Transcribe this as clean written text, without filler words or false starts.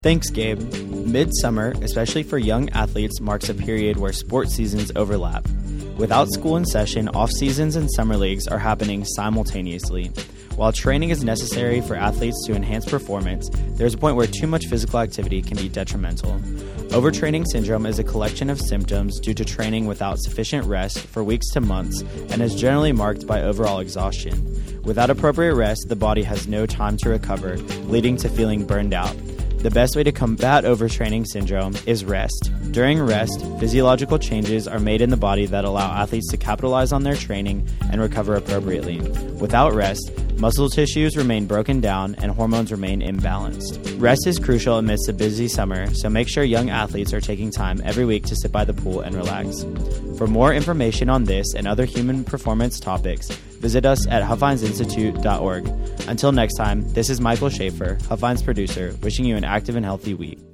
Thanks, Gabe. Midsummer, especially for young athletes, marks a period where sports seasons overlap. Without school in session, off-seasons and summer leagues are happening simultaneously. While training is necessary for athletes to enhance performance, there's a point where too much physical activity can be detrimental. Overtraining syndrome is a collection of symptoms due to training without sufficient rest for weeks to months and is generally marked by overall exhaustion. Without appropriate rest, the body has no time to recover, leading to feeling burned out. The best way to combat overtraining syndrome is rest. During rest, physiological changes are made in the body that allow athletes to capitalize on their training and recover appropriately. Without rest, muscle tissues remain broken down and hormones remain imbalanced. Rest is crucial amidst a busy summer, so make sure young athletes are taking time every week to sit by the pool and relax. For more information on this and other human performance topics, visit us at huffhinesinstitute.org. Until next time, this is Michael Schaefer, Huffhine's producer, wishing you an active and healthy week.